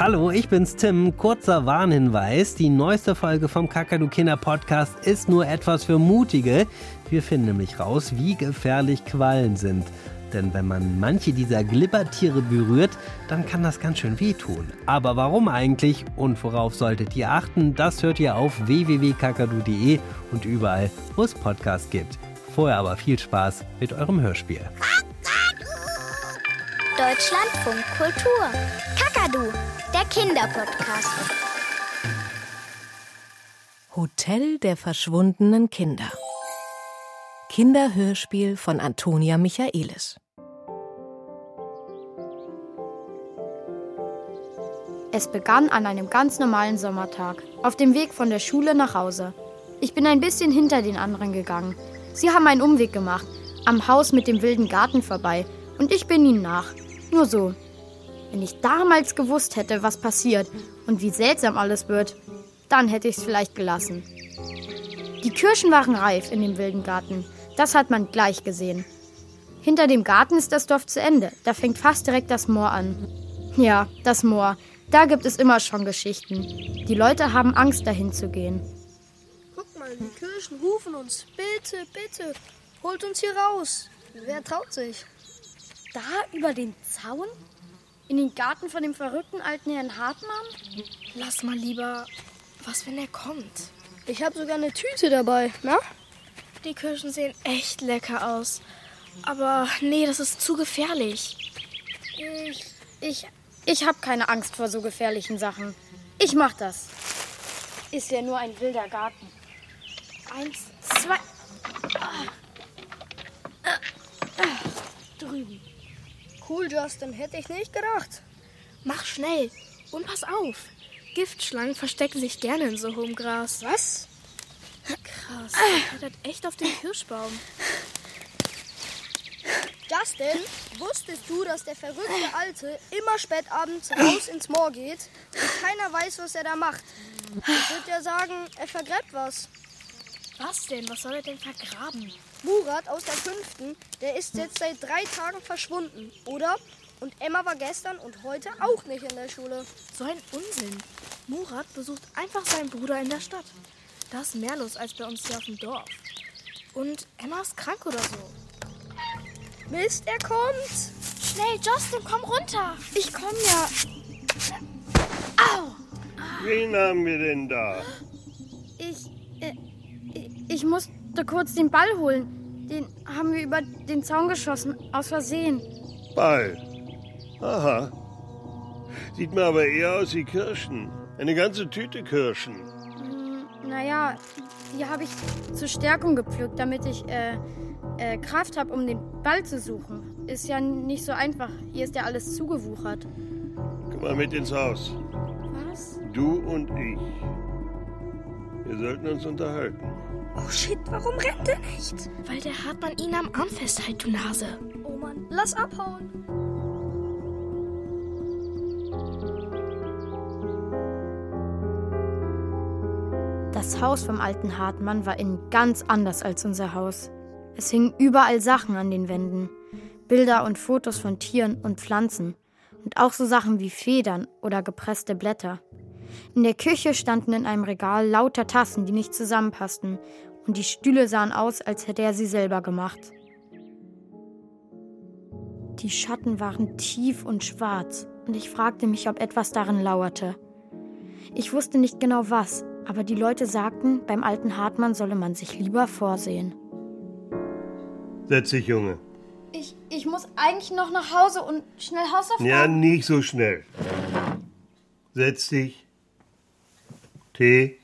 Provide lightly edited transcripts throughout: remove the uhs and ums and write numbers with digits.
Hallo, ich bin's Tim. Kurzer Warnhinweis. Die neueste Folge vom Kakadu Kinder Podcast ist nur etwas für Mutige. Wir finden nämlich raus, wie gefährlich Quallen sind. Denn wenn man manche dieser Glibbertiere berührt, dann kann das ganz schön wehtun. Aber warum eigentlich und worauf solltet ihr achten, das hört ihr auf www.kakadu.de und überall, wo es Podcasts gibt. Vorher aber viel Spaß mit eurem Hörspiel. Deutschlandfunk Kultur. Kakadu, der Kinderpodcast. Hotel der verschwundenen Kinder. Kinderhörspiel von Antonia Michaelis. Es begann an einem ganz normalen Sommertag, auf dem Weg von der Schule nach Hause. Ich bin ein bisschen hinter den anderen gegangen. Sie haben einen Umweg gemacht, am Haus mit dem wilden Garten vorbei, und ich bin ihnen nach. Nur so. Wenn ich damals gewusst hätte, was passiert und wie seltsam alles wird, dann hätte ich es vielleicht gelassen. Die Kirschen waren reif in dem wilden Garten. Das hat man gleich gesehen. Hinter dem Garten ist das Dorf zu Ende. Da fängt fast direkt das Moor an. Ja, das Moor. Da gibt es immer schon Geschichten. Die Leute haben Angst, dahin zu gehen. Guck mal, die Kirschen rufen uns. Bitte, bitte, holt uns hier raus. Wer traut sich? Da über den Zaun? In den Garten von dem verrückten alten Herrn Hartmann? Lass mal lieber. Was, wenn er kommt? Ich habe sogar eine Tüte dabei, na? Die Kirschen sehen echt lecker aus. Aber nee, das ist zu gefährlich. Ich habe keine Angst vor so gefährlichen Sachen. Ich mach das. Ist ja nur ein wilder Garten. 1, 2. Drüben. Cool, Justin, hätte ich nicht gedacht. Mach schnell und pass auf. Giftschlangen verstecken sich gerne in so hohem Gras. Was? Krass, er klettert echt auf den Kirschbaum. Justin, wusstest du, dass der verrückte Alte immer spät abends raus ins Moor geht und keiner weiß, was er da macht? Ich würde ja sagen, er vergräbt was. Was denn? Was soll er denn vergraben? Murat aus der 5., der ist jetzt seit 3 Tagen verschwunden, oder? Und Emma war gestern und heute auch nicht in der Schule. So ein Unsinn. Murat besucht einfach seinen Bruder in der Stadt. Da ist mehr los als bei uns hier auf dem Dorf. Und Emma ist krank oder so. Mist, er kommt! Schnell, Justin, komm runter! Ich komm ja. Au! Wen haben wir denn da? Ich musste kurz den Ball holen. Den haben wir über den Zaun geschossen, aus Versehen. Ball. Aha. Sieht mir aber eher aus wie Kirschen. Eine ganze Tüte Kirschen. Naja, die habe ich zur Stärkung gepflückt, damit ich Kraft habe, um den Ball zu suchen. Ist ja nicht so einfach. Hier ist ja alles zugewuchert. Komm mal mit ins Haus. Was? Du und ich. Wir sollten uns unterhalten. Oh shit, warum rennt er nicht? Weil der Hartmann ihn am Arm festhält, du Nase. Oh Mann, lass abhauen. Das Haus vom alten Hartmann war innen ganz anders als unser Haus. Es hingen überall Sachen an den Wänden. Bilder und Fotos von Tieren und Pflanzen. Und auch so Sachen wie Federn oder gepresste Blätter. In der Küche standen in einem Regal lauter Tassen, die nicht zusammenpassten. Und die Stühle sahen aus, als hätte er sie selber gemacht. Die Schatten waren tief und schwarz. Und ich fragte mich, ob etwas darin lauerte. Ich wusste nicht genau was, aber die Leute sagten, beim alten Hartmann solle man sich lieber vorsehen. Setz dich, Junge. Ich muss eigentlich noch nach Hause und schnell Hausaufgaben. Ja, nicht so schnell. Setz dich. Tee.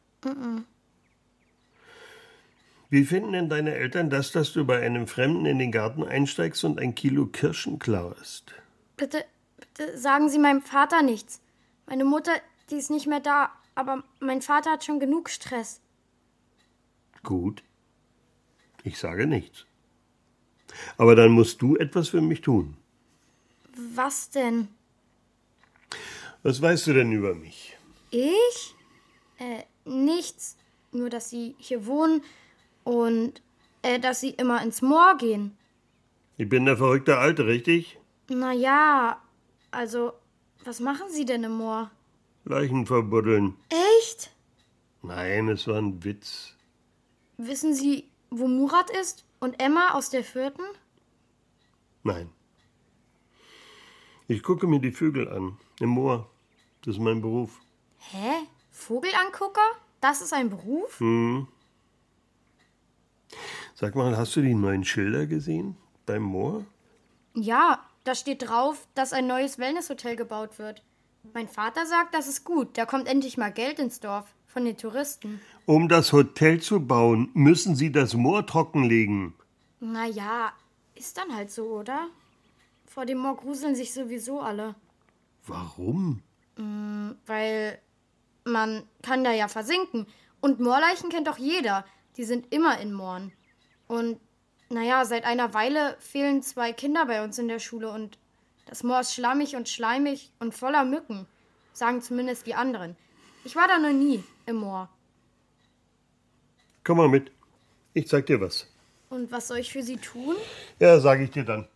Wie finden denn deine Eltern das, dass du bei einem Fremden in den Garten einsteigst und 1 Kilo Kirschen klauest? Bitte sagen Sie meinem Vater nichts. Meine Mutter, die ist nicht mehr da, aber mein Vater hat schon genug Stress. Gut. Ich sage nichts. Aber dann musst du etwas für mich tun. Was denn? Was weißt du denn über mich? Ich? Nichts. Nur, dass Sie hier wohnen und dass Sie immer ins Moor gehen. Ich bin der verrückte Alte, richtig? Naja, also Was machen Sie denn im Moor? Leichen verbuddeln. Echt? Nein, es war ein Witz. Wissen Sie, wo Murat ist und Emma aus der 4.? Nein. Ich gucke mir die Vögel an. Im Moor. Das ist mein Beruf. Hä? Vogelangucker? Das ist ein Beruf? Sag mal, hast du die neuen Schilder gesehen? Beim Moor? Ja, da steht drauf, dass ein neues Wellnesshotel gebaut wird. Mein Vater sagt, das ist gut. Da kommt endlich mal Geld ins Dorf. Von den Touristen. Um das Hotel zu bauen, müssen sie das Moor trockenlegen. Naja, ist dann halt so, oder? Vor dem Moor gruseln sich sowieso alle. Warum? Weil man kann da ja versinken. Und Moorleichen kennt doch jeder. Die sind immer in Mooren. Und naja, seit einer Weile fehlen 2 Kinder bei uns in der Schule. Und das Moor ist schlammig und schleimig und voller Mücken. Sagen zumindest die anderen. Ich war da noch nie im Moor. Komm mal mit. Ich zeig dir was. Und was soll ich für Sie tun? Ja, sag ich dir dann.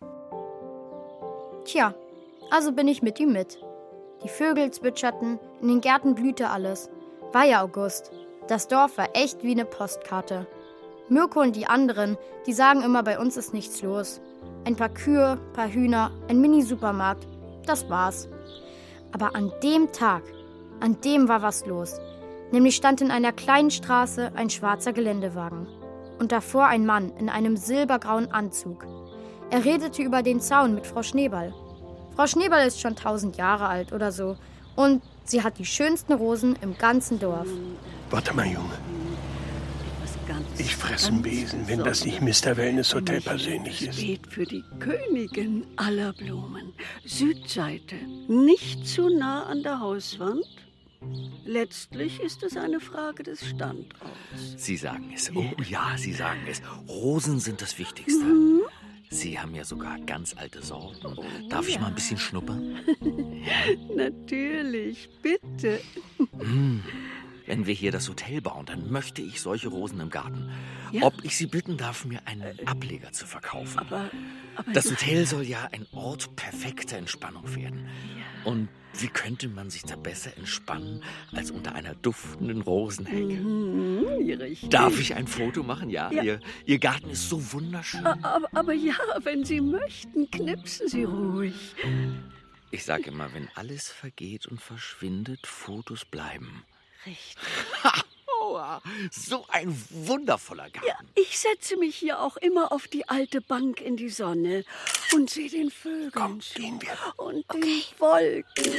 Tja, also bin ich mit ihm mit. Die Vögel zwitscherten, in den Gärten blühte alles. War ja August. Das Dorf war echt wie eine Postkarte. Mirko und die anderen, die sagen immer, bei uns ist nichts los. Ein paar Kühe, paar Hühner, ein Mini-Supermarkt, das war's. Aber an dem Tag, an dem war was los. Nämlich stand in einer kleinen Straße ein schwarzer Geländewagen. Und davor ein Mann in einem silbergrauen Anzug. Er redete über den Zaun mit Frau Schneeball. Frau Schneeball ist schon 1000 Jahre alt oder so. Und sie hat die schönsten Rosen im ganzen Dorf. Warte mal, Junge. Ich fresse einen Besen, wenn das nicht Mr. Wellness Hotel persönlich ist. Steht für die Königin aller Blumen. Südseite, nicht zu nah an der Hauswand. Letztlich ist es eine Frage des Standorts. Sie sagen es. Oh ja, Sie sagen es. Rosen sind das Wichtigste. Sie haben ja sogar ganz alte Sorten. Darf ich mal ein bisschen schnuppern? Natürlich, bitte. Wenn wir hier das Hotel bauen, dann möchte ich solche Rosen im Garten. Ja. Ob ich Sie bitten darf, mir einen Ableger zu verkaufen. Aber das Hotel soll ja ein Ort perfekter Entspannung werden. Ja. Und wie könnte man sich da besser entspannen, als unter einer duftenden Rosenhecke? Richtig. Darf ich ein Foto machen? Ja, Ja. Ihr Garten ist so wunderschön. Aber ja, wenn Sie möchten, knipsen Sie ruhig. Ich sage immer, wenn alles vergeht und verschwindet, Fotos bleiben. Richtig. So ein wundervoller Garten. Ja, ich setze mich hier auch immer auf die alte Bank in die Sonne und sehe den Vögeln Komm, zu gehen wir. und den Wolken.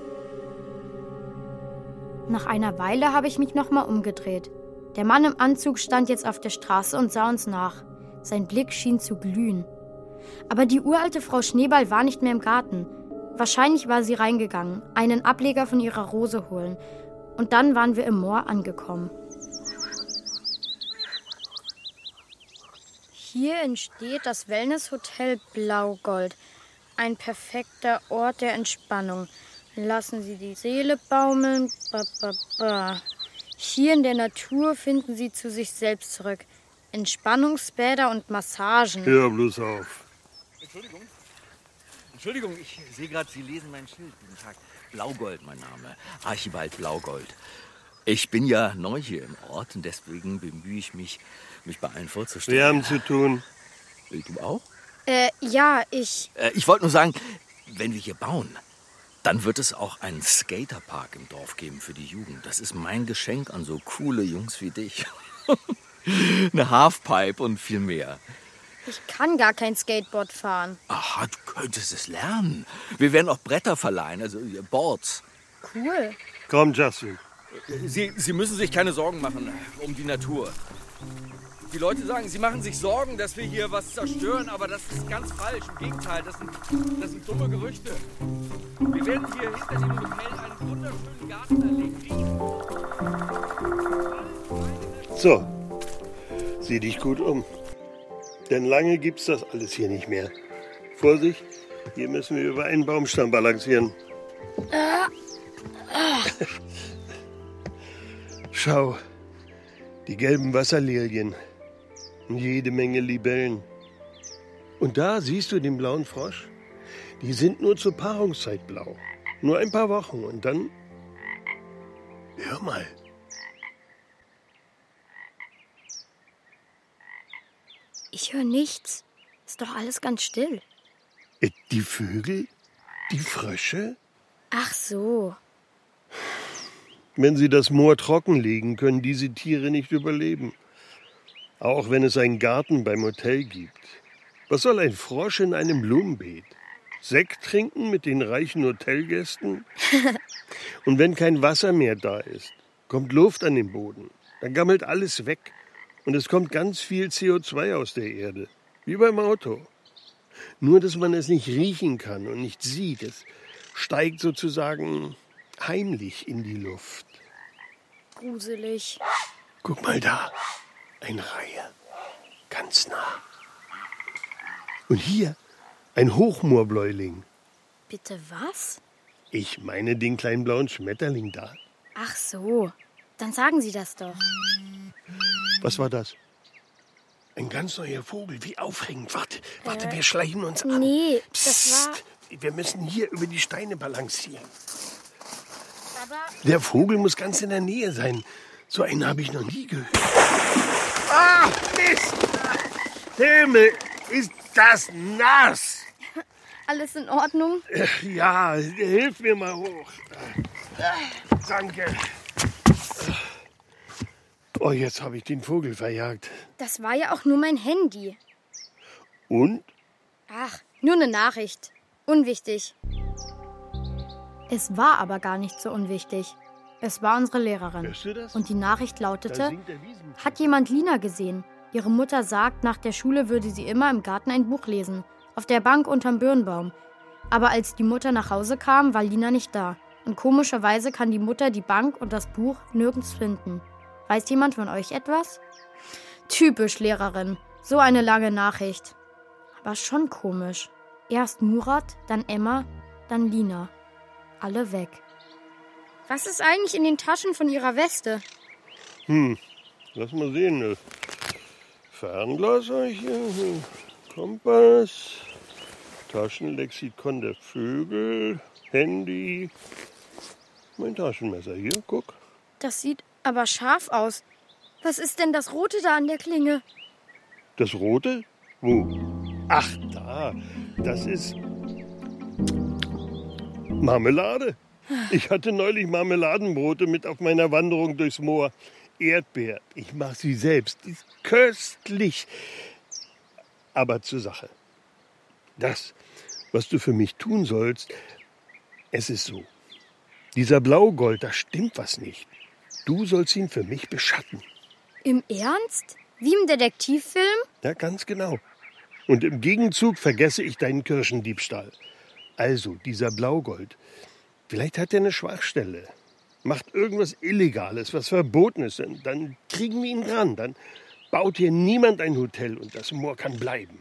Nach einer Weile habe ich mich nochmal umgedreht. Der Mann im Anzug stand jetzt auf der Straße und sah uns nach. Sein Blick schien zu glühen. Aber die uralte Frau Schneeball war nicht mehr im Garten. Wahrscheinlich war sie reingegangen, einen Ableger von ihrer Rose holen. Und dann waren wir im Moor angekommen. Hier entsteht das Wellnesshotel Blaugold. Ein perfekter Ort der Entspannung. Lassen Sie die Seele baumeln. Hier in der Natur finden Sie zu sich selbst zurück. Entspannungsbäder und Massagen. Hör bloß auf. Entschuldigung, ich sehe gerade, Sie lesen mein Schild. Guten Tag. Blaugold, mein Name. Archibald Blaugold. Ich bin ja neu hier im Ort und deswegen bemühe ich mich bei allen vorzustellen. Wir haben zu tun. Du auch? Ja, ich... Ich wollte nur sagen, wenn wir hier bauen, dann wird es auch einen Skaterpark im Dorf geben für die Jugend. Das ist mein Geschenk an so coole Jungs wie dich. Eine Halfpipe und viel mehr. Ich kann gar kein Skateboard fahren. Aha, du könntest es lernen. Wir werden auch Bretter verleihen, also Boards. Cool. Komm, Justin. Sie müssen sich keine Sorgen machen um die Natur. Die Leute sagen, sie machen sich Sorgen, dass wir hier was zerstören, aber das ist ganz falsch. Im Gegenteil, das sind dumme Gerüchte. Wir werden hier hinter dem Hotel einen wunderschönen Garten anlegen. So, sieh dich gut um. Denn lange gibt's das alles hier nicht mehr. Vorsicht, hier müssen wir über einen Baumstamm balancieren. Schau, die gelben Wasserlilien und jede Menge Libellen. Und da siehst du den blauen Frosch. Die sind nur zur Paarungszeit blau. Nur ein paar Wochen und dann... Hör mal. Ich höre nichts. Ist doch alles ganz still. Die Vögel? Die Frösche? Ach so. Wenn sie das Moor trockenlegen, können diese Tiere nicht überleben. Auch wenn es einen Garten beim Hotel gibt. Was soll ein Frosch in einem Blumenbeet? Sekt trinken mit den reichen Hotelgästen? Und wenn kein Wasser mehr da ist, kommt Luft an den Boden. Dann gammelt alles weg. Und es kommt ganz viel CO2 aus der Erde. Wie beim Auto. Nur, dass man es nicht riechen kann und nicht sieht. Es steigt sozusagen heimlich in die Luft. Gruselig. Guck mal da. Eine Reihe. Ganz nah. Und hier ein Hochmoorbläuling. Bitte was? Ich meine den kleinen blauen Schmetterling da. Ach so. Dann sagen Sie das doch. Was war das? Ein ganz neuer Vogel. Wie aufregend. Warte, wir schleichen uns an. Nee, Psst, das war... wir müssen hier über die Steine balancieren. Aber... Der Vogel muss ganz in der Nähe sein. So einen habe ich noch nie gehört. Ah, Mist! Himmel, ist das nass! Alles in Ordnung? Ja, hilf mir mal hoch. Danke. Oh, jetzt habe ich den Vogel verjagt. Das war ja auch nur mein Handy. Und? Ach, nur eine Nachricht. Unwichtig. Es war aber gar nicht so unwichtig. Es war unsere Lehrerin. Hörst du das? Und die Nachricht Da lautete, singt der Wiesenvogel. hat jemand Lina gesehen? Ihre Mutter sagt, nach der Schule würde sie immer im Garten ein Buch lesen. Auf der Bank unterm Birnbaum. Aber als die Mutter nach Hause kam, war Lina nicht da. Und komischerweise kann die Mutter die Bank und das Buch nirgends finden. Weiß jemand von euch etwas? Typisch Lehrerin. So eine lange Nachricht. Aber schon komisch. Erst Murat, dann Emma, dann Lina. Alle weg. Was ist eigentlich in den Taschen von ihrer Weste? Lass mal sehen. Fernglas habe ich hier. Kompass. Taschenlexikon der Vögel. Handy. Mein Taschenmesser hier, guck. Das sieht aber scharf aus. Was ist denn das Rote da an der Klinge? Das Rote? Wo? Ach, da. Das ist Marmelade. Ich hatte neulich Marmeladenbrote mit auf meiner Wanderung durchs Moor. Erdbeer. Ich mache sie selbst. Die ist köstlich. Aber zur Sache. Das, was du für mich tun sollst, es ist so. Dieser Blaugold, da stimmt was nicht. Du sollst ihn für mich beschatten. Im Ernst? Wie im Detektivfilm? Ja, ganz genau. Und im Gegenzug vergesse ich deinen Kirschendiebstahl. Also, dieser Blaugold. Vielleicht hat er eine Schwachstelle. Macht irgendwas Illegales, was Verbotenes. Dann kriegen wir ihn dran. Dann baut hier niemand ein Hotel und das Moor kann bleiben.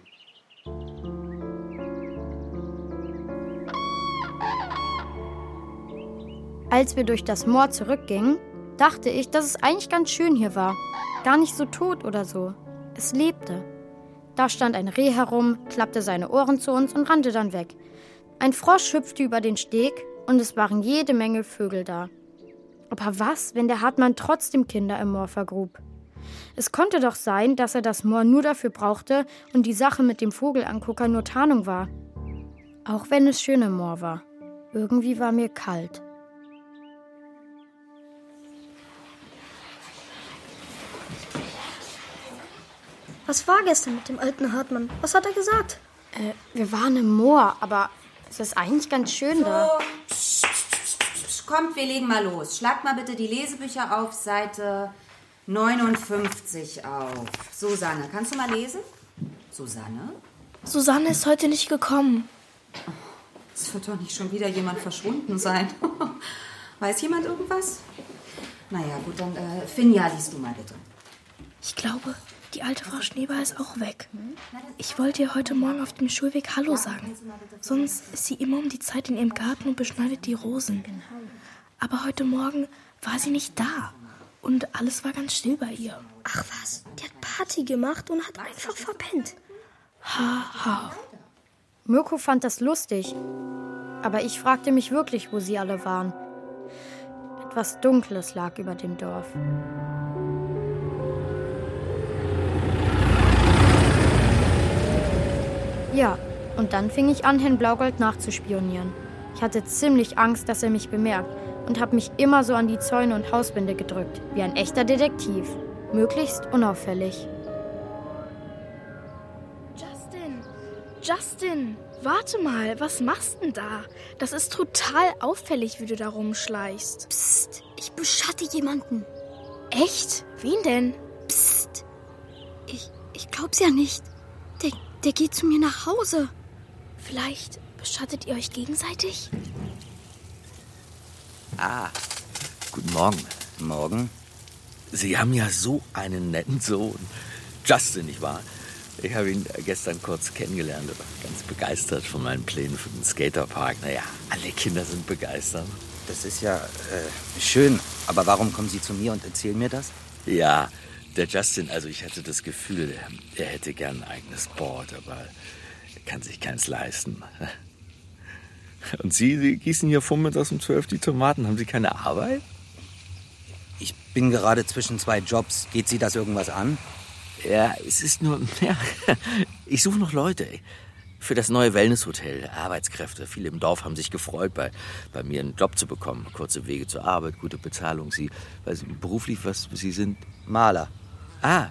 Als wir durch das Moor zurückgingen, dachte ich, dass es eigentlich ganz schön hier war. Gar nicht so tot oder so. Es lebte. Da stand ein Reh herum, klappte seine Ohren zu uns und rannte dann weg. Ein Frosch hüpfte über den Steg und es waren jede Menge Vögel da. Aber was, wenn der Hartmann trotzdem Kinder im Moor vergrub? Es konnte doch sein, dass er das Moor nur dafür brauchte und die Sache mit dem Vogelangucker nur Tarnung war. Auch wenn es schön im Moor war. Irgendwie war mir kalt. Was war gestern mit dem alten Hartmann? Was hat er gesagt? Wir waren im Moor, aber es ist eigentlich ganz schön da. Kommt, wir legen mal los. Schlagt mal bitte die Lesebücher auf Seite 59 auf. Susanne, kannst du mal lesen? Susanne? Susanne ist heute nicht gekommen. Es wird doch nicht schon wieder jemand verschwunden sein. Weiß jemand irgendwas? Naja, gut, dann Finja, liest du mal bitte. Ich glaube, die alte Frau Schneeball ist auch weg. Ich wollte ihr heute Morgen auf dem Schulweg Hallo sagen. Sonst ist sie immer um die Zeit in ihrem Garten und beschneidet die Rosen. Aber heute Morgen war sie nicht da. Und alles war ganz still bei ihr. Ach was, die hat Party gemacht und hat einfach verpennt. Ha, ha. Mirko fand das lustig. Aber ich fragte mich wirklich, wo sie alle waren. Etwas Dunkles lag über dem Dorf. Ja, und dann fing ich an, Herrn Blaugold nachzuspionieren. Ich hatte ziemlich Angst, dass er mich bemerkt und habe mich immer so an die Zäune und Hauswände gedrückt, wie ein echter Detektiv. Möglichst unauffällig. Justin, warte mal, was machst denn da? Das ist total auffällig, wie du da rumschleichst. Psst, ich beschatte jemanden. Echt? Wen denn? Psst, ich glaub's ja nicht. Der geht zu mir nach Hause. Vielleicht beschattet ihr euch gegenseitig? Ah, guten Morgen. Morgen. Sie haben ja so einen netten Sohn. Justin, nicht wahr? Ich habe ihn gestern kurz kennengelernt und war ganz begeistert von meinen Plänen für den Skaterpark. Naja, alle Kinder sind begeistert. Das ist ja schön. Aber warum kommen Sie zu mir und erzählen mir das? Ja, der Justin, also ich hatte das Gefühl, er hätte gern ein eigenes Board, aber er kann sich keins leisten. Und Sie gießen hier vormittags um 12 die Tomaten. Haben Sie keine Arbeit? Ich bin gerade zwischen 2 Jobs. Geht Sie das irgendwas an? Ja, es ist nur... Ja, ich suche noch Leute für das neue Wellnesshotel. Arbeitskräfte. Viele im Dorf haben sich gefreut, bei mir einen Job zu bekommen. Kurze Wege zur Arbeit, gute Bezahlung. Sie, beruflich, was Sie sind? Maler. Ah,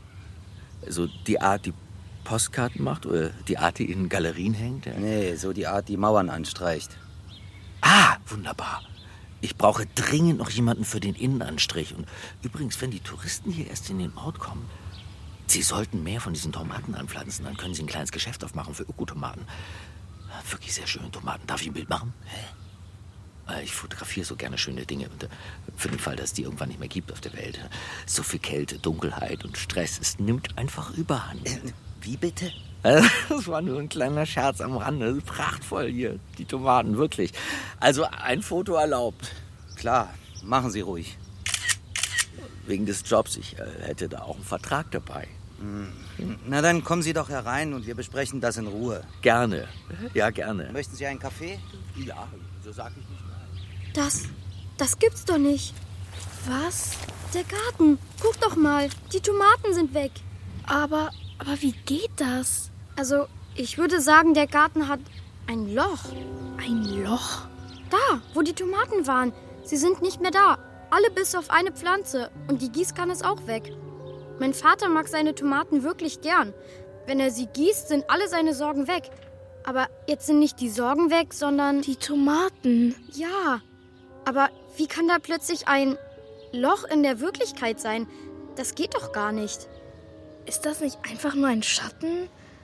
so die Art, die Postkarten macht oder die Art, die in Galerien hängt? Ja. Nee, so die Art, die Mauern anstreicht. Ah, wunderbar. Ich brauche dringend noch jemanden für den Innenanstrich. Und übrigens, wenn die Touristen hier erst in den Ort kommen, Sie sollten mehr von diesen Tomaten anpflanzen. Dann können Sie ein kleines Geschäft aufmachen für Ökotomaten. Wirklich sehr schöne Tomaten. Darf ich ein Bild machen? Ich fotografiere so gerne schöne Dinge. Und für den Fall, dass es die irgendwann nicht mehr gibt auf der Welt. So viel Kälte, Dunkelheit und Stress. Es nimmt einfach Überhand. Wie bitte? Das war nur ein kleiner Scherz am Rande. Prachtvoll hier, die Tomaten, wirklich. Also ein Foto erlaubt. Klar, machen Sie ruhig. Wegen des Jobs, ich hätte da auch einen Vertrag dabei. Na, dann kommen Sie doch herein und wir besprechen das in Ruhe. Gerne. Ja, gerne. Möchten Sie einen Kaffee? Ja, so sag ich nicht nein. Das gibt's doch nicht. Was? Der Garten. Guck doch mal, die Tomaten sind weg. Aber wie geht das? Also, ich würde sagen, der Garten hat ein Loch. Ein Loch? Da, wo die Tomaten waren. Sie sind nicht mehr da. Alle bis auf eine Pflanze. Und die Gießkanne ist auch weg. Mein Vater mag seine Tomaten wirklich gern. Wenn er sie gießt, sind alle seine Sorgen weg. Aber jetzt sind nicht die Sorgen weg, sondern... Die Tomaten. Ja, aber wie kann da plötzlich ein Loch in der Wirklichkeit sein? Das geht doch gar nicht. Ist das nicht einfach nur ein Schatten?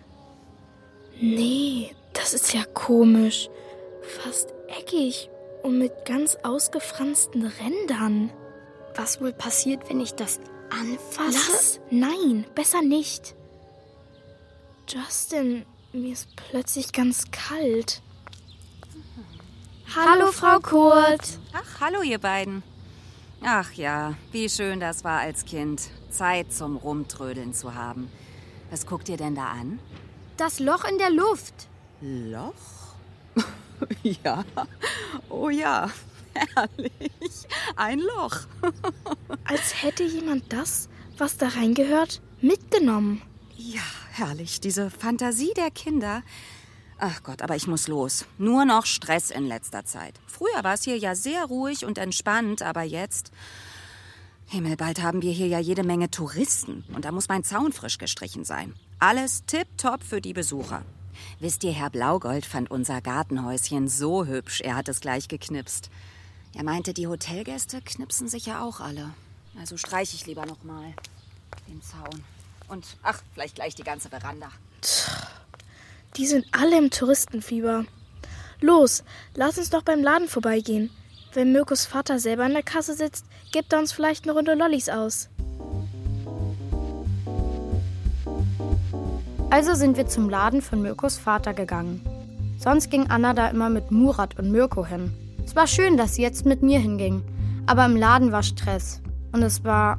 Nee, das ist ja komisch. Fast eckig und mit ganz ausgefransten Rändern. Was wohl passiert, wenn ich das anfasse? Lass! Nein, besser nicht. Justin, mir ist plötzlich ganz kalt. Hallo, Frau Kurt. Ach, hallo, ihr beiden. Ach ja, wie schön das war als Kind, Zeit zum Rumtrödeln zu haben. Was guckt ihr denn da an? Das Loch in der Luft. Loch? Ja, oh ja, herrlich, ein Loch. Als hätte jemand das, was da reingehört, mitgenommen. Ja, herrlich, diese Fantasie der Kinder. Ach Gott, aber ich muss los. Nur noch Stress in letzter Zeit. Früher war es hier ja sehr ruhig und entspannt, aber jetzt... Himmel, bald haben wir hier ja jede Menge Touristen. Und da muss mein Zaun frisch gestrichen sein. Alles tipptopp für die Besucher. Wisst ihr, Herr Blaugold fand unser Gartenhäuschen so hübsch, er hat es gleich geknipst. Er meinte, die Hotelgäste knipsen sich ja auch alle. Also streiche ich lieber noch mal den Zaun. Und, ach, vielleicht gleich die ganze Veranda. Die sind alle im Touristenfieber. Los, lass uns doch beim Laden vorbeigehen. Wenn Mirkos Vater selber in der Kasse sitzt, gibt er uns vielleicht eine Runde Lollis aus. Also sind wir zum Laden von Mirkos Vater gegangen. Sonst ging Anna da immer mit Murat und Mirko hin. Es war schön, dass sie jetzt mit mir hinging. Aber im Laden war Stress. Und es war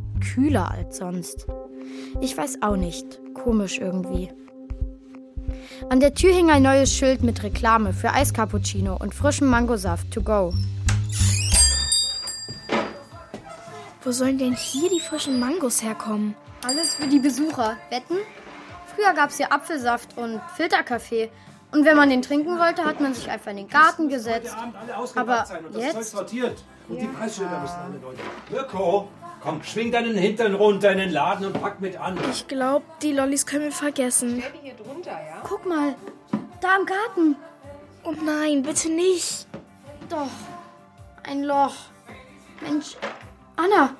kühler als sonst. Ich weiß auch nicht. Komisch irgendwie. An der Tür hing ein neues Schild mit Reklame für Eiscappuccino und frischem Mangosaft to go. Wo sollen denn hier die frischen Mangos herkommen? Alles für die Besucher. Wetten? Früher gab es hier Apfelsaft und Filterkaffee. Und wenn man den trinken wollte, hat man sich einfach in den Garten gesetzt. Aber jetzt? Und die Preisschilder müssen alle neu. Mirko, komm, schwing deinen Hintern runter in den Laden und pack mit an. Ich glaube, die Lollis können wir vergessen. Hier drunter, ja? Guck mal, da im Garten. Oh nein, bitte nicht. Doch, ein Loch. Mensch, Anna,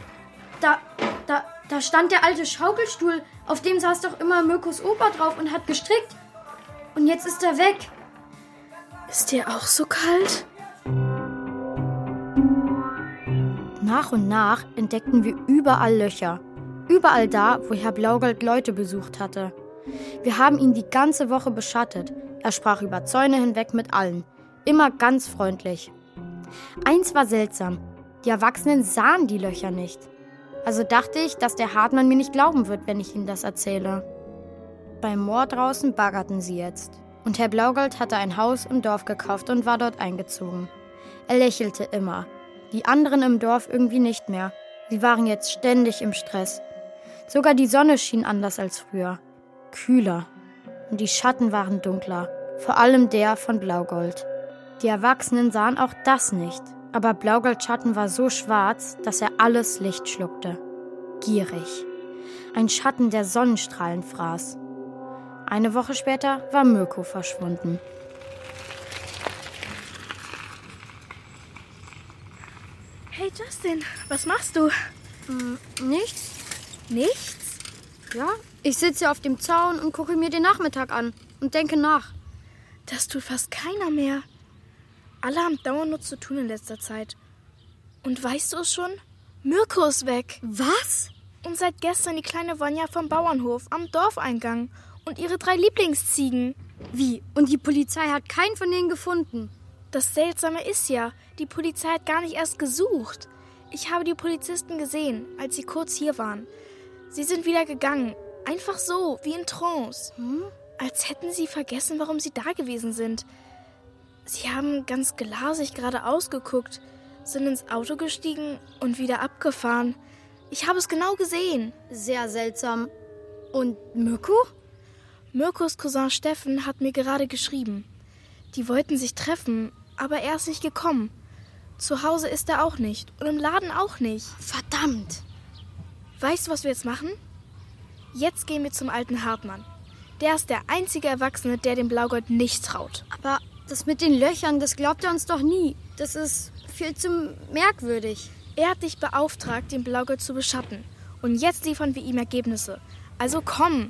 da stand der alte Schaukelstuhl, auf dem saß doch immer Mirkos Opa drauf und hat gestrickt. Und jetzt ist er weg. Ist dir auch so kalt? Nach und nach entdeckten wir überall Löcher. Überall da, wo Herr Blaugold Leute besucht hatte. Wir haben ihn die ganze Woche beschattet. Er sprach über Zäune hinweg mit allen. Immer ganz freundlich. Eins war seltsam. Die Erwachsenen sahen die Löcher nicht. Also dachte ich, dass der Hartmann mir nicht glauben wird, wenn ich ihm das erzähle. Beim Moor draußen baggerten sie jetzt. Und Herr Blaugold hatte ein Haus im Dorf gekauft und war dort eingezogen. Er lächelte immer. Die anderen im Dorf irgendwie nicht mehr. Sie waren jetzt ständig im Stress. Sogar die Sonne schien anders als früher. Kühler. Und die Schatten waren dunkler. Vor allem der von Blaugold. Die Erwachsenen sahen auch das nicht. Aber Blaugolds Schatten war so schwarz, dass er alles Licht schluckte. Gierig. Ein Schatten, der Sonnenstrahlen fraß. Eine Woche später war Mirko verschwunden. Hey Justin, was machst du? Nichts. Nichts? Ja, ich sitze hier auf dem Zaun und gucke mir den Nachmittag an und denke nach. Das tut fast keiner mehr. Alle haben dauernd nur zu tun in letzter Zeit. Und weißt du es schon? Mirko ist weg. Was? Und seit gestern die kleine Vanja vom Bauernhof am Dorfeingang und ihre 3 Lieblingsziegen. Wie? Und die Polizei hat keinen von denen gefunden? Das Seltsame ist ja, die Polizei hat gar nicht erst gesucht. Ich habe die Polizisten gesehen, als sie kurz hier waren. Sie sind wieder gegangen. Einfach so, wie in Trance. Als hätten sie vergessen, warum sie da gewesen sind. Sie haben ganz glasig geradeaus geguckt, sind ins Auto gestiegen und wieder abgefahren. Ich habe es genau gesehen. Sehr seltsam. Und Mirko? Mirkos Cousin Steffen hat mir gerade geschrieben. Die wollten sich treffen, aber er ist nicht gekommen. Zu Hause ist er auch nicht und im Laden auch nicht. Verdammt! Weißt du, was wir jetzt machen? Jetzt gehen wir zum alten Hartmann. Der ist der einzige Erwachsene, der dem Blaugold nicht traut. Aber das mit den Löchern, das glaubt er uns doch nie. Das ist viel zu merkwürdig. Er hat dich beauftragt, den Blaugold zu beschatten. Und jetzt liefern wir ihm Ergebnisse. Also komm!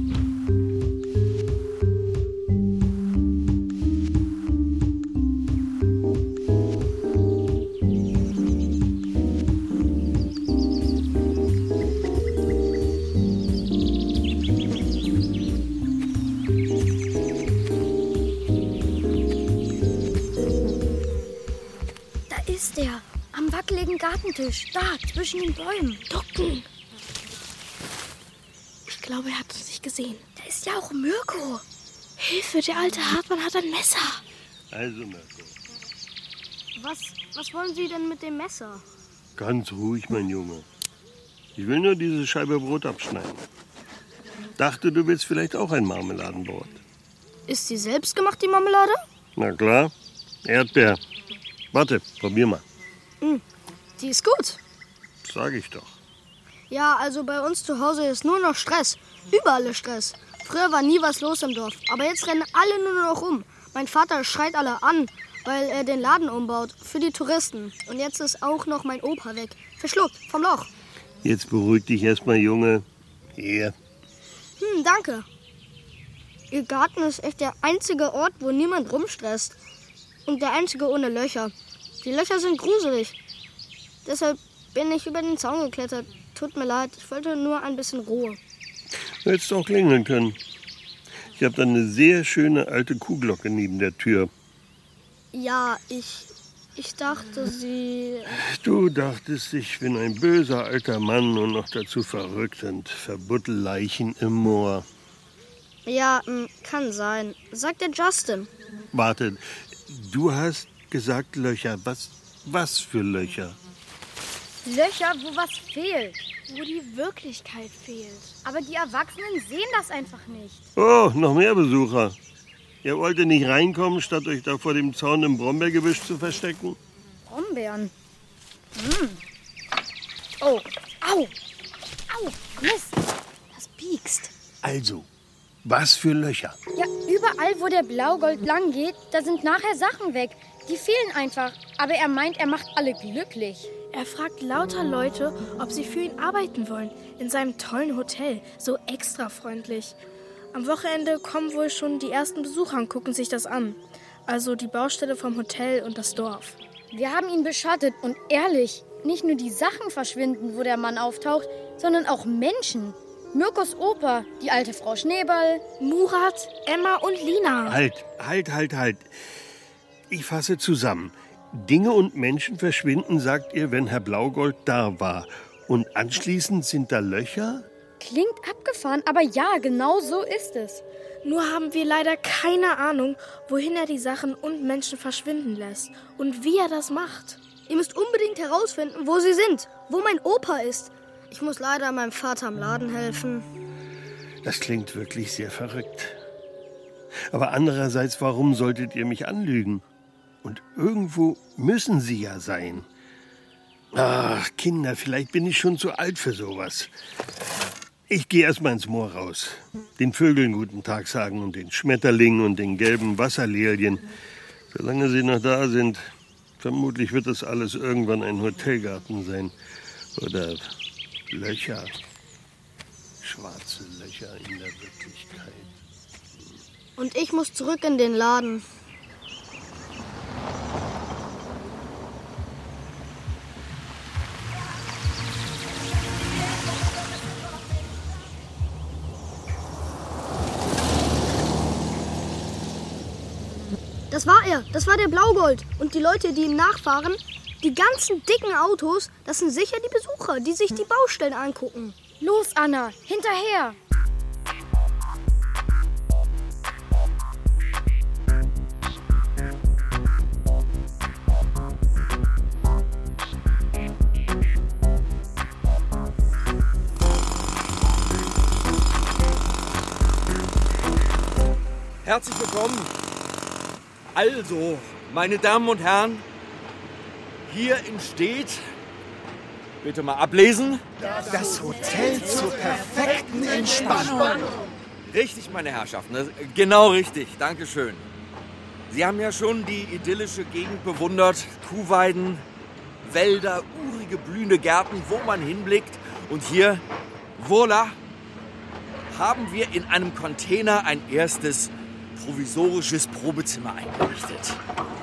Gartentisch, da, zwischen den Bäumen. Ducken! Ich glaube, er hat uns nicht gesehen. Da ist ja auch Mirko. Hilfe, der alte Hartmann hat ein Messer. Also, Mirko. Was wollen Sie denn mit dem Messer? Ganz ruhig, mein Junge. Ich will nur diese Scheibe Brot abschneiden. Dachte, du willst vielleicht auch ein Marmeladenbrot. Ist sie selbst gemacht, die Marmelade? Na klar. Erdbeer. Warte, probier mal. Die ist gut. Sag ich doch. Ja, also bei uns zu Hause ist nur noch Stress. Überall ist Stress. Früher war nie was los im Dorf, aber jetzt rennen alle nur noch rum. Mein Vater schreit alle an, weil er den Laden umbaut für die Touristen. Und jetzt ist auch noch mein Opa weg. Verschluckt vom Loch. Jetzt beruhig dich erstmal, Junge. Hier. Danke. Ihr Garten ist echt der einzige Ort, wo niemand rumstresst. Und der einzige ohne Löcher. Die Löcher sind gruselig. Deshalb bin ich über den Zaun geklettert. Tut mir leid, ich wollte nur ein bisschen Ruhe. Du hättest auch klingeln können. Ich habe da eine sehr schöne alte Kuhglocke neben der Tür. Ja, ich dachte, Sie... Du dachtest, ich bin ein böser alter Mann und noch dazu verrückt und verbuddel Leichen im Moor. Ja, kann sein. Sagt der Justin. Warte, du hast gesagt Löcher. Was für Löcher? Löcher, wo was fehlt. Wo die Wirklichkeit fehlt. Aber die Erwachsenen sehen das einfach nicht. Oh, noch mehr Besucher. Ihr wolltet nicht reinkommen, statt euch da vor dem Zaun im Brombeergebüsch zu verstecken? Brombeeren? Oh, au! Au, Mist! Das piekst. Also, was für Löcher? Ja, überall, wo der Blaugold lang geht, da sind nachher Sachen weg. Die fehlen einfach. Aber er meint, er macht alle glücklich. Er fragt lauter Leute, ob sie für ihn arbeiten wollen. In seinem tollen Hotel. So extra freundlich. Am Wochenende kommen wohl schon die ersten Besucher und gucken sich das an. Also die Baustelle vom Hotel und das Dorf. Wir haben ihn beschattet und ehrlich, nicht nur die Sachen verschwinden, wo der Mann auftaucht, sondern auch Menschen. Mirkos Opa, die alte Frau Schneeball, Murat, Emma und Lina. Halt. Ich fasse zusammen. Dinge und Menschen verschwinden, sagt ihr, wenn Herr Blaugold da war. Und anschließend sind da Löcher? Klingt abgefahren, aber ja, genau so ist es. Nur haben wir leider keine Ahnung, wohin er die Sachen und Menschen verschwinden lässt und wie er das macht. Ihr müsst unbedingt herausfinden, wo sie sind, wo mein Opa ist. Ich muss leider meinem Vater am Laden helfen. Das klingt wirklich sehr verrückt. Aber andererseits, warum solltet ihr mich anlügen? Und irgendwo müssen sie ja sein. Ach, Kinder, vielleicht bin ich schon zu alt für sowas. Ich gehe erst mal ins Moor raus. Den Vögeln guten Tag sagen und den Schmetterlingen und den gelben Wasserlilien. Solange sie noch da sind, vermutlich wird das alles irgendwann ein Hotelgarten sein. Oder Löcher. Schwarze Löcher in der Wirklichkeit. Und ich muss zurück in den Laden. Das war der Blaugold. Und die Leute, die ihm nachfahren, die ganzen dicken Autos, das sind sicher die Besucher, die sich die Baustellen angucken. Los, Anna, hinterher! Herzlich willkommen. Also, meine Damen und Herren, hier entsteht, bitte mal ablesen. Das Hotel zur perfekten Entspannung. Richtig, meine Herrschaften, genau richtig, Dankeschön. Sie haben ja schon die idyllische Gegend bewundert, Kuhweiden, Wälder, urige blühende Gärten, wo man hinblickt. Und hier, voilà, haben wir in einem Container ein erstes provisorisches Probezimmer eingerichtet.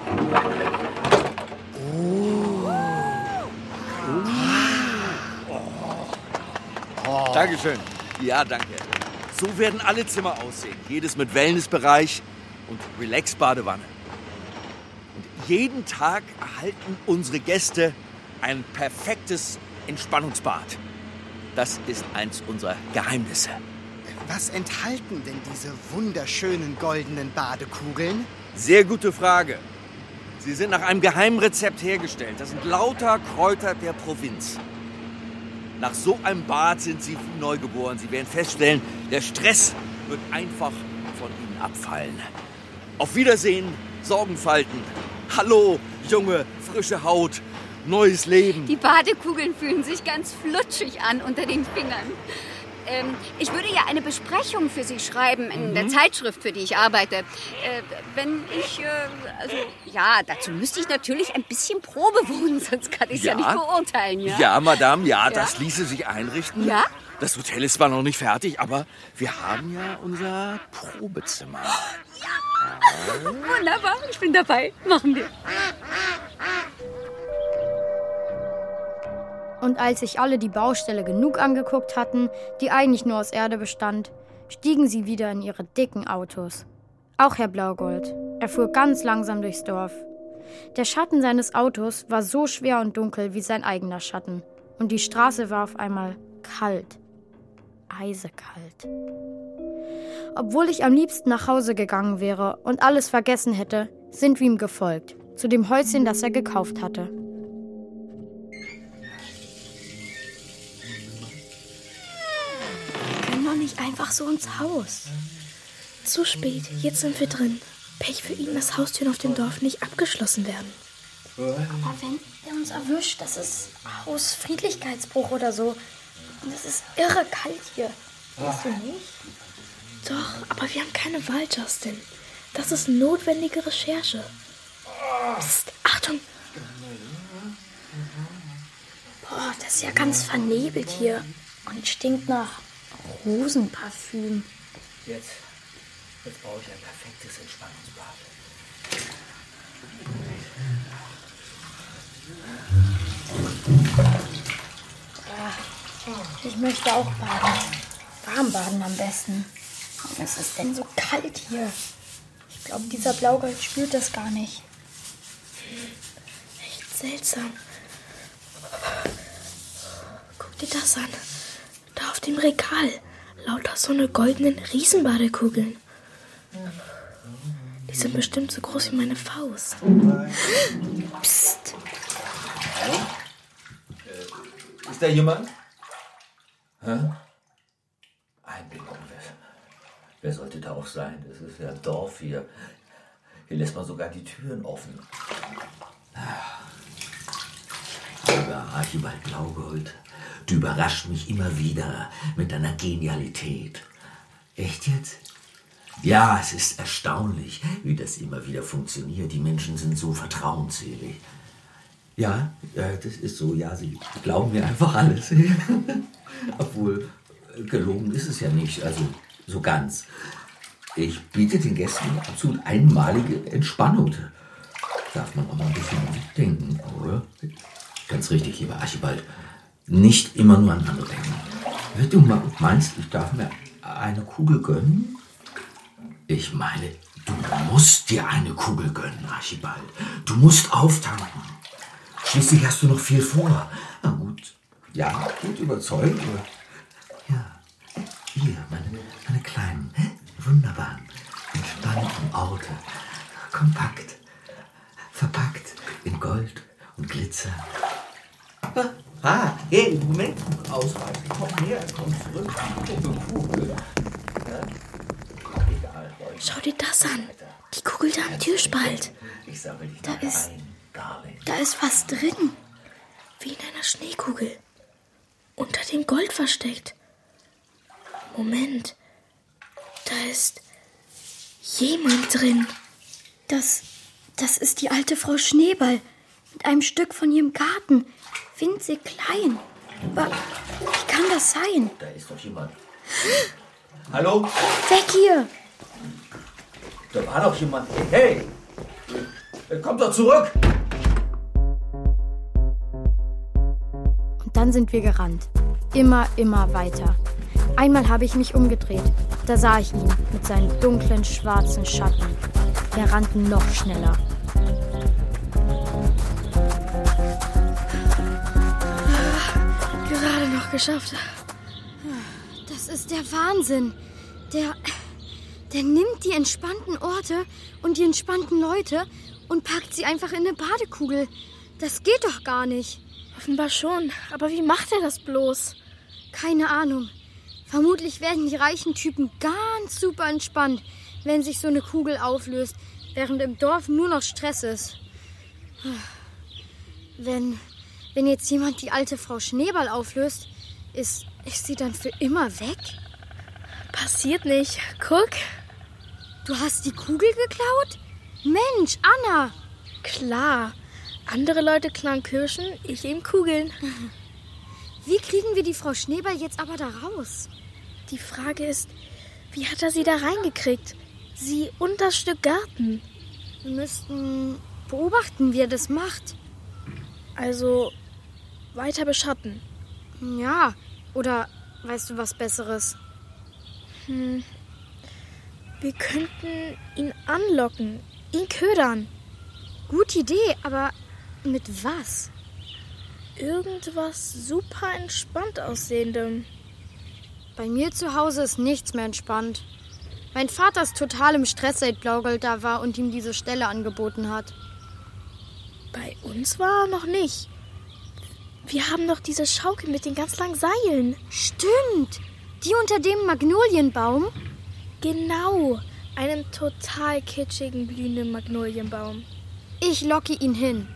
Dankeschön. Ja, danke. So werden alle Zimmer aussehen. Jedes mit Wellnessbereich und Relax-Badewanne. Und jeden Tag erhalten unsere Gäste ein perfektes Entspannungsbad. Das ist eins unserer Geheimnisse. Was enthalten denn diese wunderschönen goldenen Badekugeln? Sehr gute Frage. Sie sind nach einem geheimen Rezept hergestellt. Das sind lauter Kräuter der Provinz. Nach so einem Bad sind Sie wie neugeboren. Sie werden feststellen, der Stress wird einfach von Ihnen abfallen. Auf Wiedersehen, Sorgenfalten. Hallo, junge, frische Haut, neues Leben. Die Badekugeln fühlen sich ganz flutschig an unter den Fingern. Ich würde ja eine Besprechung für Sie schreiben in der Zeitschrift, für die ich arbeite. Wenn ich, dazu müsste ich natürlich ein bisschen Probe wohnen, sonst kann ich es ja nicht beurteilen, ja? Ja, Madame, das ließe sich einrichten. Ja? Das Hotel ist zwar noch nicht fertig, aber wir haben ja unser Probezimmer. Ja! Wunderbar, ich bin dabei. Machen wir. Und als sich alle die Baustelle genug angeguckt hatten, die eigentlich nur aus Erde bestand, stiegen sie wieder in ihre dicken Autos. Auch Herr Blaugold. Er fuhr ganz langsam durchs Dorf. Der Schatten seines Autos war so schwer und dunkel wie sein eigener Schatten. Und die Straße war auf einmal kalt. Eisekalt. Obwohl ich am liebsten nach Hause gegangen wäre und alles vergessen hätte, sind wir ihm gefolgt, zu dem Häuschen, das er gekauft hatte. Wir können doch nicht einfach so ins Haus. Zu spät, jetzt sind wir drin. Pech für ihn, dass Haustüren auf dem Dorf nicht abgeschlossen werden. Aber wenn er uns erwischt, das ist Hausfriedlichkeitsbruch oder so. Und es ist irre kalt hier. Weißt du nicht? Doch, aber wir haben keine Wahl, Justin. Das ist notwendige Recherche. Psst, Achtung! Boah, das ist ja ganz vernebelt hier. Und stinkt nach Rosenparfüm. Jetzt brauche ich ein perfektes Entspannungsbad. Ich möchte auch baden. Warm baden am besten. Was ist denn so kalt hier? Ich glaube, dieser Blaugold spürt das gar nicht. Echt seltsam. Guck dir das an. Da auf dem Regal. Lauter so eine goldenen Riesenbadekugeln. Die sind bestimmt so groß wie meine Faust. Psst. Ist da jemand? Hä? Einbildung. Wer sollte da auch sein? Das ist ja ein Dorf hier. Hier lässt man sogar die Türen offen. Lieber Archibald Blaugold, du überraschst mich immer wieder mit deiner Genialität. Echt jetzt? Ja, es ist erstaunlich, wie das immer wieder funktioniert. Die Menschen sind so vertrauensselig. Ja, das ist so. Ja, sie glauben mir einfach alles. Obwohl, gelogen ist es ja nicht, also so ganz. Ich biete den Gästen absolut einmalige Entspannung. Darf man auch mal ein bisschen mitdenken, oder? Ganz richtig, lieber Archibald. Nicht immer nur an andere denken. Du meinst, ich darf mir eine Kugel gönnen? Ich meine, du musst dir eine Kugel gönnen, Archibald. Du musst auftanken. Schließlich hast du noch viel vor. Na gut, ja, gut überzeugt. Ja, hier, meine kleinen, wunderbaren, entspannten Orte. Kompakt, verpackt in Gold und Glitzer. Hey, Moment, ausreißen. Komm her, komm zurück. Kugel. Ja? Egal, Leute. Schau dir das an. Die Kugel da am Türspalt. Ich sammle dich Da ist, ein, Darling. da ist was drin. Wie in einer Schneekugel. Unter dem Gold versteckt. Moment. Da ist jemand drin. Das ist die alte Frau Schneeball. Mit einem Stück von ihrem Garten. Winzig klein. Aber wie kann das sein? Da ist doch jemand. Hallo? Weg hier! Da war doch jemand. Hey! Kommt doch zurück! Und dann sind wir gerannt. Immer weiter. Einmal habe ich mich umgedreht. Da sah ich ihn mit seinen dunklen, schwarzen Schatten. Wir rannten noch schneller. Gerade noch geschafft. Das ist der Wahnsinn. Der nimmt die entspannten Orte und die entspannten Leute und packt sie einfach in eine Badekugel. Das geht doch gar nicht. Offenbar schon. Aber wie macht er das bloß? Keine Ahnung. Vermutlich werden die reichen Typen ganz super entspannt, wenn sich so eine Kugel auflöst, während im Dorf nur noch Stress ist. Wenn jetzt jemand die alte Frau Schneeball auflöst, ist sie dann für immer weg? Passiert nicht. Guck. Du hast die Kugel geklaut? Mensch, Anna! Klar. Andere Leute klauen Kirschen, ich eben Kugeln. Wie kriegen wir die Frau Schneeball jetzt aber da raus? Die Frage ist, wie hat er sie da reingekriegt? Sie und das Stück Garten. Wir müssten beobachten, wie er das macht. Also weiter beschatten. Ja, oder weißt du was Besseres? Wir könnten ihn anlocken, ihn ködern. Gute Idee, aber mit was? Irgendwas super entspannt aussehendem. Bei mir zu Hause ist nichts mehr entspannt. Mein Vater ist total im Stress, seit Blaugold da war und ihm diese Stelle angeboten hat. Bei uns war er noch nicht. Wir haben doch diese Schaukel mit den ganz langen Seilen. Stimmt! Die unter dem Magnolienbaum? Genau, einem total kitschigen, blühenden Magnolienbaum. Ich locke ihn hin.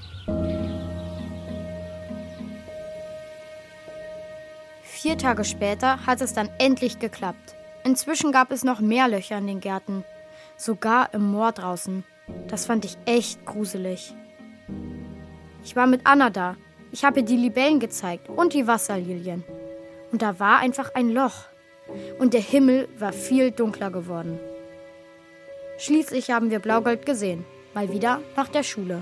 Vier Tage später hat es dann endlich geklappt. Inzwischen gab es noch mehr Löcher in den Gärten. Sogar im Moor draußen. Das fand ich echt gruselig. Ich war mit Anna da. Ich habe ihr die Libellen gezeigt und die Wasserlilien. Und da war einfach ein Loch. Und der Himmel war viel dunkler geworden. Schließlich haben wir Blaugold gesehen. Mal wieder nach der Schule.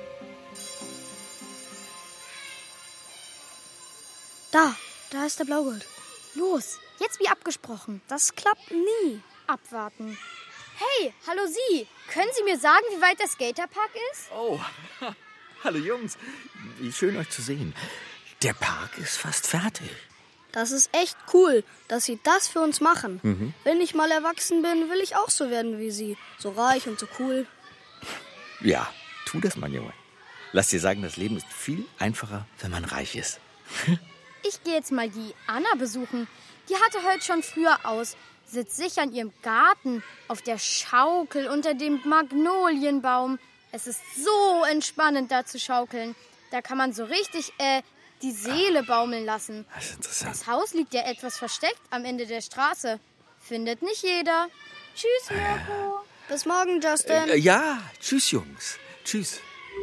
Da ist der Blaugold. Los, jetzt wie abgesprochen. Das klappt nie. Abwarten. Hey, hallo Sie. Können Sie mir sagen, wie weit der Skaterpark ist? Oh, hallo Jungs. Wie schön euch zu sehen. Der Park ist fast fertig. Das ist echt cool, dass Sie das für uns machen. Wenn ich mal erwachsen bin, will ich auch so werden wie Sie. So reich und so cool. Ja, tu das, mein Junge. Lass dir sagen, das Leben ist viel einfacher, wenn man reich ist. Ich gehe jetzt mal die Anna besuchen. Die hatte heute schon früher aus. Sitzt sicher in ihrem Garten, auf der Schaukel unter dem Magnolienbaum. Es ist so entspannend, da zu schaukeln. Da kann man so richtig, die Seele baumeln lassen. Das ist interessant. Das Haus liegt ja etwas versteckt am Ende der Straße. Findet nicht jeder. Tschüss, Mirko. Bis morgen, Justin. Ja, tschüss, Jungs. Tschüss.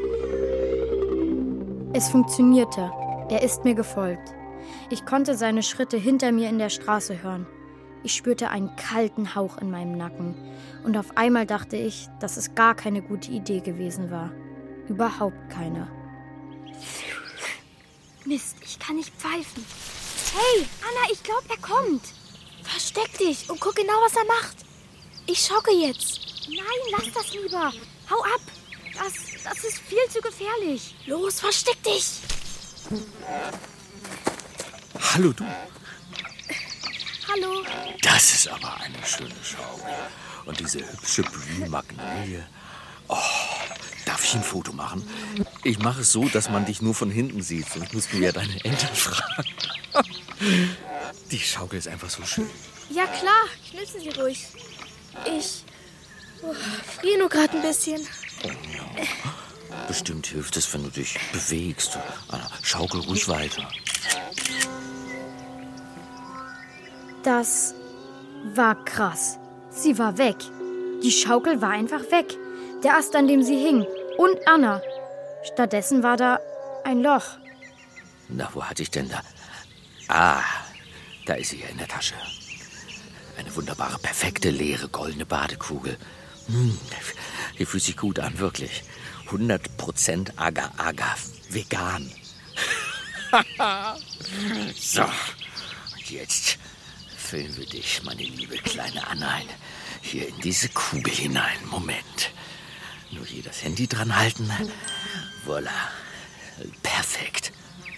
Es funktionierte. Er ist mir gefolgt. Ich konnte seine Schritte hinter mir in der Straße hören. Ich spürte einen kalten Hauch in meinem Nacken. Und auf einmal dachte ich, dass es gar keine gute Idee gewesen war. Überhaupt keine. Mist, ich kann nicht pfeifen. Hey, Anna, ich glaube, er kommt. Versteck dich und guck genau, was er macht. Ich schauke jetzt. Nein, lass das lieber. Hau ab. Das ist viel zu gefährlich. Los, versteck dich. Hallo, du. Hallo. Das ist aber eine schöne Schaukel. Und diese hübsche Blühmagnolie. Oh, darf ich ein Foto machen? Ich mache es so, dass man dich nur von hinten sieht. Sonst musst du ja deine Eltern fragen. Die Schaukel ist einfach so schön. Ja klar, knipsen Sie ruhig. Ich friere nur gerade ein bisschen. Oh, ja. Bestimmt hilft es, wenn du dich bewegst. Anna, schaukel ruhig weiter. Das war krass. Sie war weg. Die Schaukel war einfach weg. Der Ast, an dem sie hing. Und Anna. Stattdessen war da ein Loch. Na, wo hatte ich denn da? Ah, da ist sie ja in der Tasche. Eine wunderbare, perfekte, leere, goldene Badekugel. Die fühlt sich gut an, wirklich. 100% Agar-Agar, vegan. So, und jetzt füllen wir dich, meine liebe kleine Anna, hier in diese Kugel hinein. Moment. Nur hier das Handy dran halten. Voilà. Perfekt.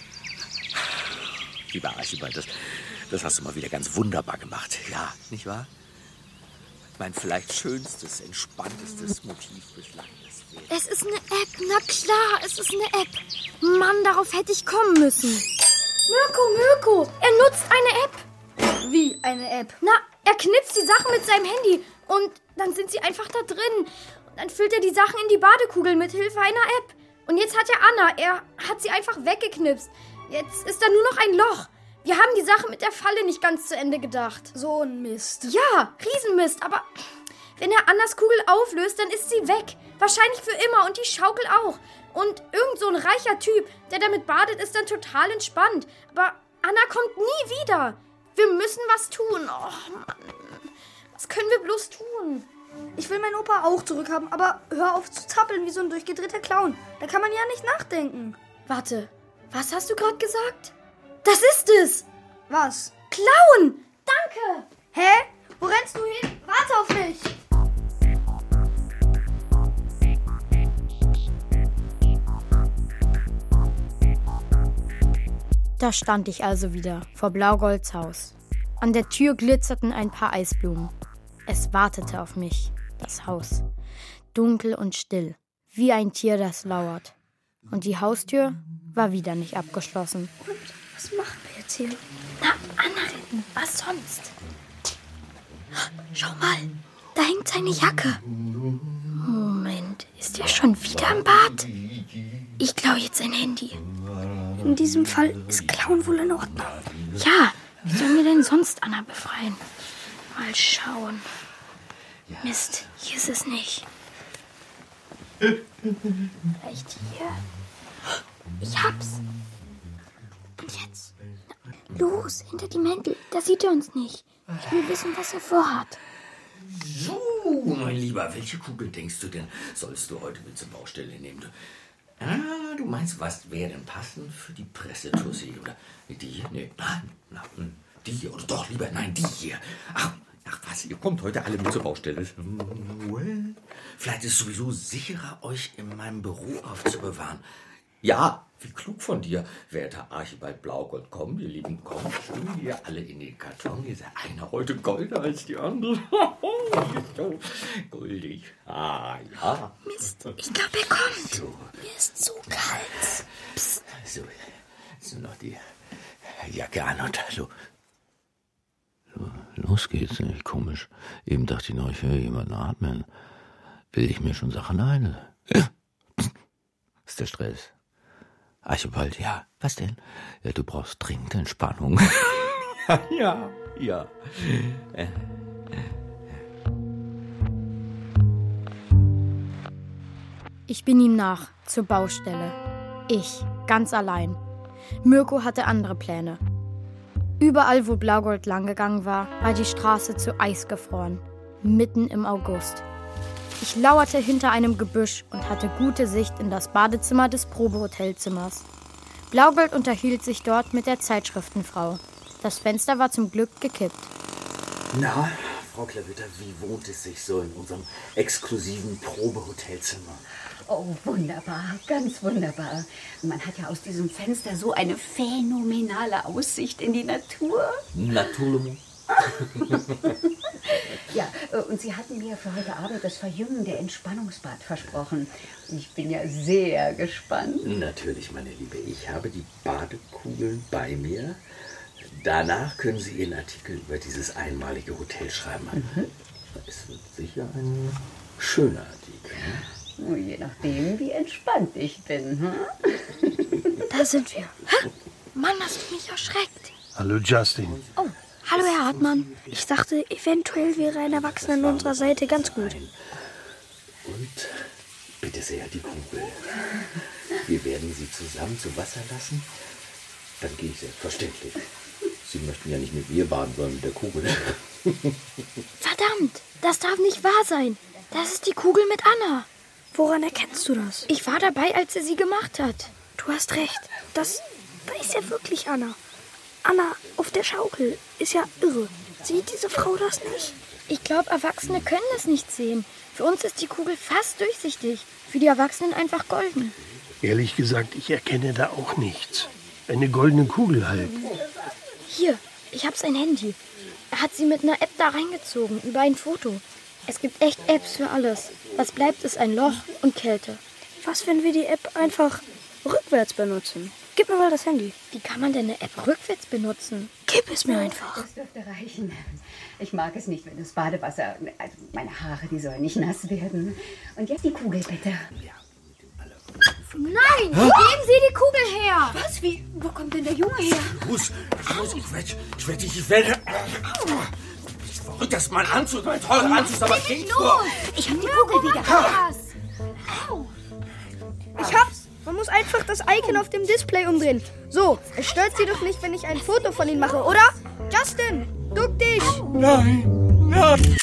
Lieber Archibald, das hast du mal wieder ganz wunderbar gemacht. Ja, nicht wahr? Mein vielleicht schönstes, entspanntestes Motiv bislang. Es ist eine App, na klar, es ist eine App. Mann, darauf hätte ich kommen müssen. Mirko, er nutzt eine App. Wie eine App? Na, er knipst die Sachen mit seinem Handy und dann sind sie einfach da drin. Und dann füllt er die Sachen in die Badekugel mit Hilfe einer App. Und jetzt hat er Anna, er hat sie einfach weggeknipst. Jetzt ist da nur noch ein Loch. Wir haben die Sache mit der Falle nicht ganz zu Ende gedacht. So ein Mist. Ja, Riesenmist, aber wenn er Annas Kugel auflöst, dann ist sie weg. Wahrscheinlich für immer und die Schaukel auch. Und irgend so ein reicher Typ, der damit badet, ist dann total entspannt. Aber Anna kommt nie wieder. Wir müssen was tun. Oh Mann, was können wir bloß tun? Ich will meinen Opa auch zurückhaben, aber hör auf zu zappeln wie so ein durchgedrehter Clown. Da kann man ja nicht nachdenken. Warte, was hast du gerade gesagt? Das ist es! Was? Klauen! Danke! Hä? Wo rennst du hin? Warte auf mich! Da stand ich also wieder vor Blaugolds Haus. An der Tür glitzerten ein paar Eisblumen. Es wartete auf mich, das Haus. Dunkel und still, wie ein Tier, das lauert. Und die Haustür war wieder nicht abgeschlossen. Und was machen wir jetzt hier? Na, Anna retten, was sonst? Schau mal, da hängt seine Jacke. Moment, ist er schon wieder im Bad? Ich klaue jetzt sein Handy. In diesem Fall ist Klauen wohl in Ordnung. Ja, wie sollen wir denn sonst Anna befreien? Mal schauen. Mist, hier ist es nicht. Vielleicht hier? Ich hab's. Und jetzt? Los, hinter die Mäntel. Da sieht er uns nicht. Ich will wissen, was er vorhat. So, mein Lieber, welche Kugel denkst du denn, sollst du heute mit zur Baustelle nehmen? Du meinst, was wäre denn passend für die Pressetussi? Oder die hier? Nee, nein, die hier. Oder doch lieber, nein, die hier. Ach was, ihr kommt heute alle mit zur Baustelle. Vielleicht ist es sowieso sicherer, euch in meinem Büro aufzubewahren. Ja, wie klug von dir, werter Archibald Blaugold. Komm, ihr Lieben, komm, schön hier alle in den Karton. Ihr seid einer heute goldener als die andere. So goldig. Ah, ja. Mist, ich glaube, er kommt. So. Mir ist so kalt. Psst. So noch die Jacke an und so. Los geht's, nicht komisch. Eben dachte ich noch, ich höre jemanden atmen. Will ich mir schon Sachen ein? Ist der Stress? Archibald, ja, was denn? Ja, du brauchst dringend Entspannung. Ja. Ich bin ihm nach, zur Baustelle. Ich, ganz allein. Mirko hatte andere Pläne. Überall, wo Blaugold langgegangen war, war die Straße zu Eis gefroren. Mitten im August. Ich lauerte hinter einem Gebüsch und hatte gute Sicht in das Badezimmer des Probehotelzimmers. Blaugold unterhielt sich dort mit der Zeitschriftenfrau. Das Fenster war zum Glück gekippt. Na, Frau Klavitter, wie wohnt es sich so in unserem exklusiven Probehotelzimmer? Oh, wunderbar, ganz wunderbar. Man hat ja aus diesem Fenster so eine phänomenale Aussicht in die Natur. Naturellement. Ja, und Sie hatten mir für heute Abend das Verjüngen der Entspannungsbad versprochen. Ich bin ja sehr gespannt. Natürlich, meine Liebe, ich habe die Badekugeln bei mir. Danach können Sie Ihren Artikel über dieses einmalige Hotel schreiben. Es wird sicher ein schöner Artikel. Je nachdem, wie entspannt ich bin. Da sind wir. Mann, hast du mich erschreckt. Hallo, Justin. Oh, hallo, Herr Hartmann. Ich dachte, eventuell wäre ein Erwachsener an unserer Seite ganz gut. Und bitte sehr, die Kugel. Wir werden Sie zusammen zu Wasser lassen. Dann gehe ich selbstverständlich. Sie möchten ja nicht mit mir baden, sondern mit der Kugel. Verdammt, das darf nicht wahr sein. Das ist die Kugel mit Anna. Woran erkennst du das? Ich war dabei, als er sie gemacht hat. Du hast recht. Da ist ja wirklich Anna. Anna auf der Schaukel ist ja irre. Sieht diese Frau das nicht? Ich glaube, Erwachsene können das nicht sehen. Für uns ist die Kugel fast durchsichtig. Für die Erwachsenen einfach golden. Ehrlich gesagt, ich erkenne da auch nichts. Eine goldene Kugel halt. Hier, ich habe sein Handy. Er hat sie mit einer App da reingezogen, über ein Foto. Es gibt echt Apps für alles. Was bleibt, ist ein Loch und Kälte. Was, wenn wir die App einfach rückwärts benutzen? Gib mir mal das Handy. Wie kann man denn eine App rückwärts benutzen? Gib es mir einfach. Das dürfte reichen. Ich mag es nicht, wenn das Badewasser... Also meine Haare, die sollen nicht nass werden. Und jetzt die Kugel, bitte. Nein! Geben Sie die Kugel her! Was? Wie? Wo kommt denn der Junge her? Los, ich werde... Verrückt, das ist mein Anzug, mein teurer Anzug, aber geht nur. Ich hab die Kugel wieder. Ich hab's. Man muss einfach das Icon auf dem Display umdrehen. So, es stört Sie doch nicht, wenn ich ein Foto von Ihnen mache, oder? Justin, duck dich. Nein.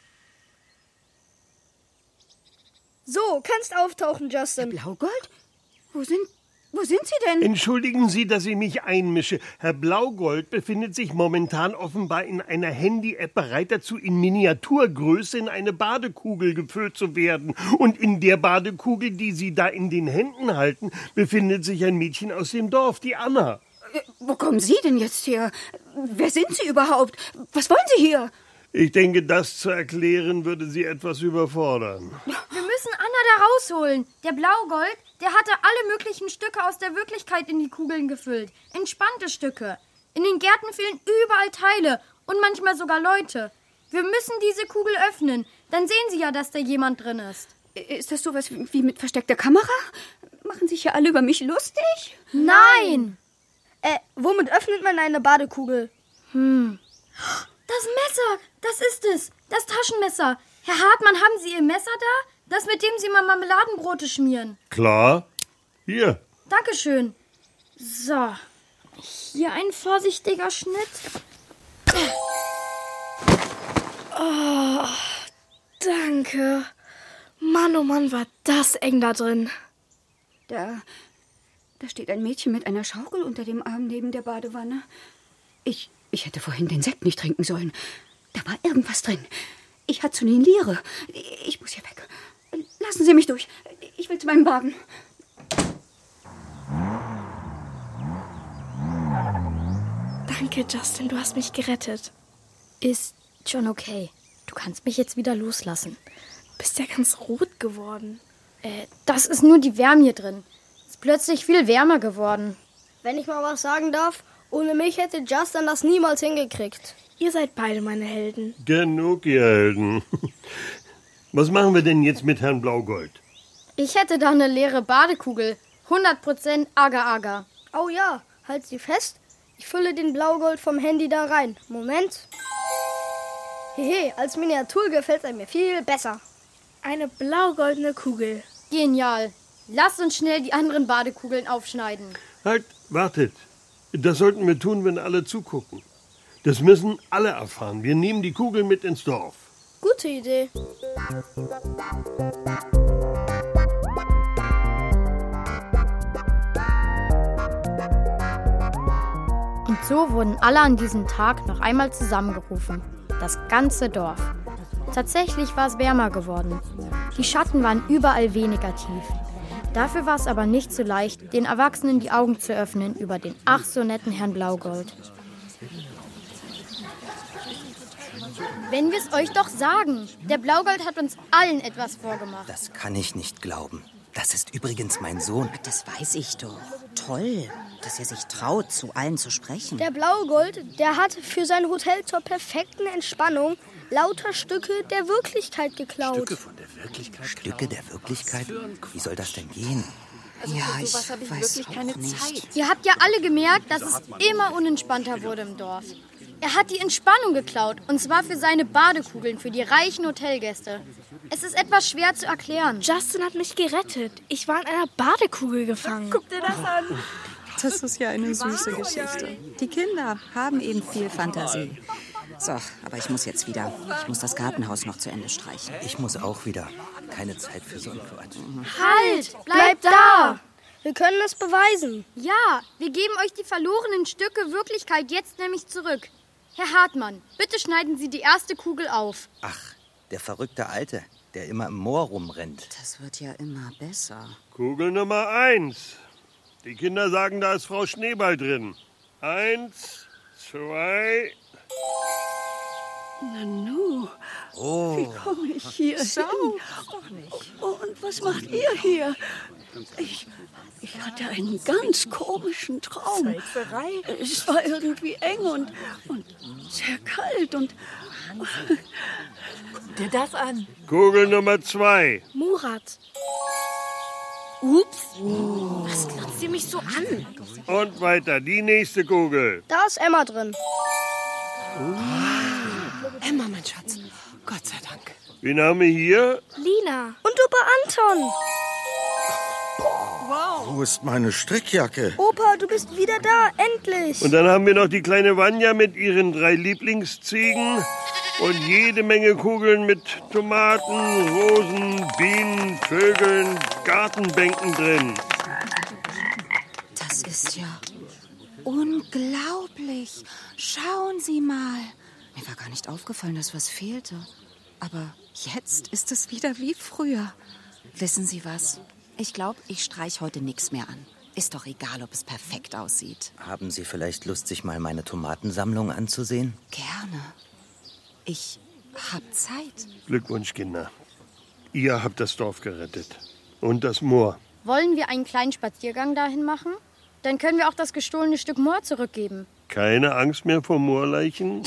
So, kannst auftauchen, Justin. Blaugold? Wo sind Sie denn? Entschuldigen Sie, dass ich mich einmische. Herr Blaugold befindet sich momentan offenbar in einer Handy-App bereit dazu, in Miniaturgröße in eine Badekugel gefüllt zu werden. Und in der Badekugel, die Sie da in den Händen halten, befindet sich ein Mädchen aus dem Dorf, die Anna. Wo kommen Sie denn jetzt her? Wer sind Sie überhaupt? Was wollen Sie hier? Ich denke, das zu erklären, würde sie etwas überfordern. Wir müssen Anna da rausholen. Der Blaugold, der hatte alle möglichen Stücke aus der Wirklichkeit in die Kugeln gefüllt. Entspannte Stücke. In den Gärten fehlen überall Teile und manchmal sogar Leute. Wir müssen diese Kugel öffnen. Dann sehen Sie ja, dass da jemand drin ist. Ist das sowas wie mit versteckter Kamera? Machen sich ja alle über mich lustig? Nein! Womit öffnet man eine Badekugel? Das Messer, das ist es. Das Taschenmesser. Herr Hartmann, haben Sie Ihr Messer da? Das, mit dem Sie mal Marmeladenbrote schmieren. Klar. Hier. Dankeschön. So. Hier ein vorsichtiger Schnitt. Oh, danke. Mann, oh Mann, war das eng da drin. Da steht ein Mädchen mit einer Schaukel unter dem Arm neben der Badewanne. Ich hätte vorhin den Sekt nicht trinken sollen. Da war irgendwas drin. Ich halluziniere. Ich muss hier weg. Lassen Sie mich durch. Ich will zu meinem Wagen. Danke, Justin, du hast mich gerettet. Ist schon okay. Du kannst mich jetzt wieder loslassen. Bist ja ganz rot geworden. Das ist nur die Wärme hier drin. Ist plötzlich viel wärmer geworden. Wenn ich mal was sagen darf, ohne mich hätte Justin das niemals hingekriegt. Ihr seid beide meine Helden. Genug, ihr Helden. Was machen wir denn jetzt mit Herrn Blaugold? Ich hätte da eine leere Badekugel. 100% Agar-Agar. Oh ja, halt sie fest. Ich fülle den Blaugold vom Handy da rein. Moment. Hehe, als Miniatur gefällt es mir viel besser. Eine blau-goldene Kugel. Genial. Lasst uns schnell die anderen Badekugeln aufschneiden. Halt, wartet. Das sollten wir tun, wenn alle zugucken. Das müssen alle erfahren. Wir nehmen die Kugel mit ins Dorf. Gute Idee. Und so wurden alle an diesem Tag noch einmal zusammengerufen. Das ganze Dorf. Tatsächlich war es wärmer geworden. Die Schatten waren überall weniger tief. Dafür war es aber nicht so leicht, den Erwachsenen die Augen zu öffnen über den ach so netten Herrn Blaugold. Wenn wir es euch doch sagen, der Blaugold hat uns allen etwas vorgemacht. Das kann ich nicht glauben. Das ist übrigens mein Sohn. Das weiß ich doch. Toll, dass er sich traut, zu allen zu sprechen. Der Blaugold, der hat für sein Hotel zur perfekten Entspannung lauter Stücke der Wirklichkeit geklaut. Stücke von der Wirklichkeit? Stücke der Wirklichkeit? Wie soll das denn gehen? Also ja, für sowas habe ich wirklich keine Zeit. Ihr habt ja alle gemerkt, dass es immer unentspannter wurde im Dorf. Er hat die Entspannung geklaut, und zwar für seine Badekugeln, für die reichen Hotelgäste. Es ist etwas schwer zu erklären. Justin hat mich gerettet. Ich war in einer Badekugel gefangen. Guck dir das an. Das ist ja eine süße Geschichte. Die Kinder haben eben viel Fantasie. So, aber ich muss jetzt wieder. Ich muss das Gartenhaus noch zu Ende streichen. Ich muss auch wieder. Keine Zeit für so einen Quatsch. Halt! Bleibt da! Wir können es beweisen. Ja, wir geben euch die verlorenen Stücke Wirklichkeit jetzt nämlich zurück. Herr Hartmann, bitte schneiden Sie die erste Kugel auf. Ach, der verrückte Alte, der immer im Moor rumrennt. Das wird ja immer besser. Kugel Nummer 1. Die Kinder sagen, da ist Frau Schneeball drin. 1, 2... Nanu, Oh. wie komme ich hier hin? Oh, und was macht ihr hier? Ich hatte einen ganz komischen Traum. Es war irgendwie eng und sehr kalt und... Guck dir das an. Kugel Nummer 2. Murat. Ups. Was glotzt ihr mich so an? Und weiter, die nächste Kugel. Da ist Emma drin. Emma, mein Schatz. Gott sei Dank. Wen haben wir hier? Lina. Und Opa Anton. Wo ist meine Strickjacke? Opa, du bist wieder da. Endlich. Und dann haben wir noch die kleine Vanja mit ihren 3 Lieblingsziegen und jede Menge Kugeln mit Tomaten, Rosen, Bienen, Vögeln, Gartenbänken drin. Das ist ja unglaublich. Schauen Sie mal. Mir war gar nicht aufgefallen, dass was fehlte. Aber jetzt ist es wieder wie früher. Wissen Sie was? Ich glaube, ich streich heute nichts mehr an. Ist doch egal, ob es perfekt aussieht. Haben Sie vielleicht Lust, sich mal meine Tomatensammlung anzusehen? Gerne. Ich hab Zeit. Glückwunsch, Kinder. Ihr habt das Dorf gerettet. Und das Moor. Wollen wir einen kleinen Spaziergang dahin machen? Dann können wir auch das gestohlene Stück Moor zurückgeben. Keine Angst mehr vor Moorleichen?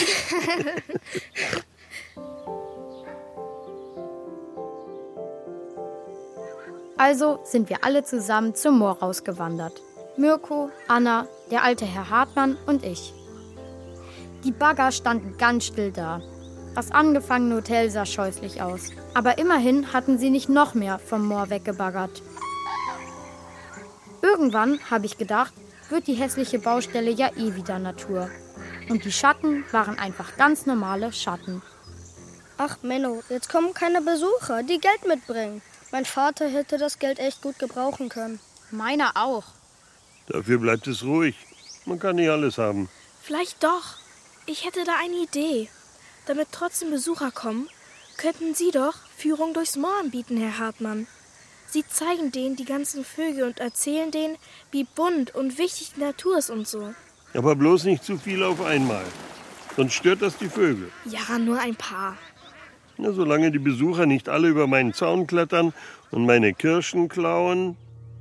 Also sind wir alle zusammen zum Moor rausgewandert. Mirko, Anna, der alte Herr Hartmann und ich. Die Bagger standen ganz still da. Das angefangene Hotel sah scheußlich aus. Aber immerhin hatten sie nicht noch mehr vom Moor weggebaggert. Irgendwann, habe ich gedacht, wird die hässliche Baustelle ja eh wieder Natur. Und die Schatten waren einfach ganz normale Schatten. Ach Menno, jetzt kommen keine Besucher, die Geld mitbringen. Mein Vater hätte das Geld echt gut gebrauchen können. Meiner auch. Dafür bleibt es ruhig. Man kann nicht alles haben. Vielleicht doch. Ich hätte da eine Idee. Damit trotzdem Besucher kommen, könnten Sie doch Führung durchs Moor anbieten, Herr Hartmann. Sie zeigen denen die ganzen Vögel und erzählen denen, wie bunt und wichtig die Natur ist und so. Aber bloß nicht zu viel auf einmal. Sonst stört das die Vögel. Ja, nur ein paar. Na, solange die Besucher nicht alle über meinen Zaun klettern und meine Kirschen klauen.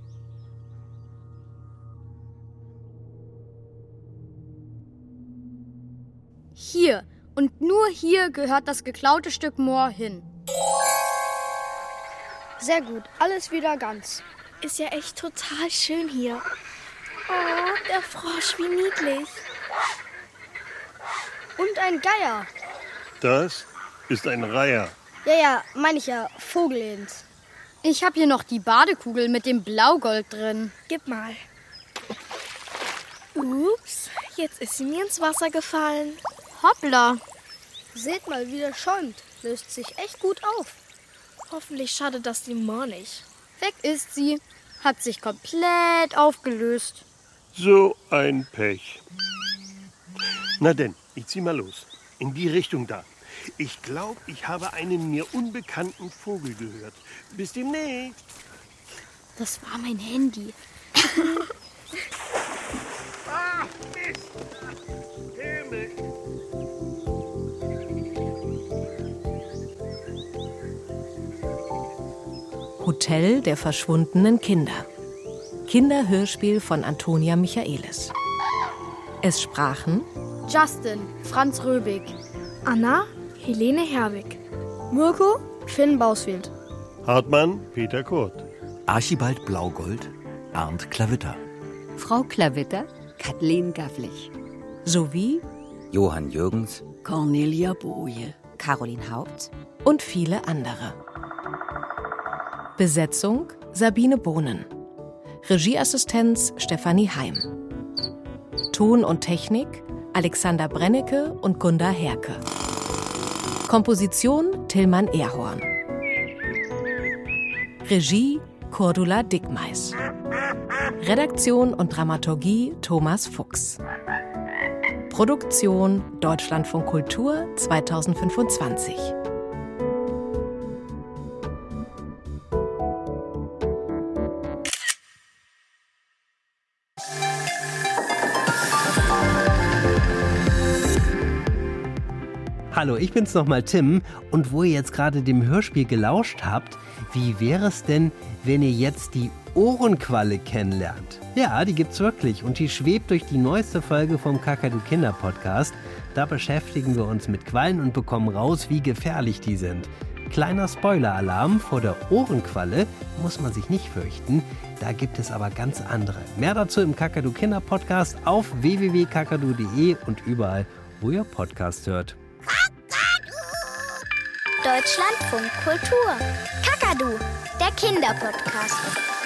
Hier und nur hier gehört das geklaute Stück Moor hin. Sehr gut, alles wieder ganz. Ist ja echt total schön hier. Oh, der Frosch, wie niedlich. Und ein Geier. Das ist ein Reiher. Ja, meine ich ja, Vogelens. Ich habe hier noch die Badekugel mit dem Blaugold drin. Gib mal. Ups, jetzt ist sie mir ins Wasser gefallen. Hoppla. Seht mal, wie der schäumt. Löst sich echt gut auf. Hoffentlich schadet das dem Moor nicht. Weg ist sie. Hat sich komplett aufgelöst. So ein Pech. Na denn, ich zieh mal los. In die Richtung da. Ich glaube, ich habe einen mir unbekannten Vogel gehört. Bis demnächst. Das war mein Handy. Ah, Mist! Himmel! Hotel der verschwundenen Kinder. Kinderhörspiel von Antonia Michaelis. Es sprachen Justin, Franz Röbig, Anna, Helene Herwig, Mirko, Finn Bausfield, Hartmann, Peter Kurt, Archibald Blaugold, Arndt Klavitter, Frau Klavitter, Kathleen Gavlich, sowie Johann Jürgens, Cornelia Boje, Caroline Haupt und viele andere. Besetzung Sabine Bohnen. Regieassistenz Stefanie Heim. Ton und Technik Alexander Brennecke und Gunda Herke. Komposition Tillmann Ehrhorn. Regie Cordula Dickmeis. Redaktion und Dramaturgie Thomas Fuchs. Produktion Deutschlandfunk Kultur 2025. Hallo, ich bin's nochmal Tim und wo ihr jetzt gerade dem Hörspiel gelauscht habt, wie wäre es denn, wenn ihr jetzt die Ohrenqualle kennenlernt? Ja, die gibt's wirklich und die schwebt durch die neueste Folge vom Kakadu Kinder Podcast. Da beschäftigen wir uns mit Quallen und bekommen raus, wie gefährlich die sind. Kleiner Spoiler-Alarm, vor der Ohrenqualle muss man sich nicht fürchten, da gibt es aber ganz andere. Mehr dazu im Kakadu Kinder Podcast auf www.kakadu.de und überall, wo ihr Podcast hört. Deutschlandfunk Kultur. Kakadu, der Kinderpodcast.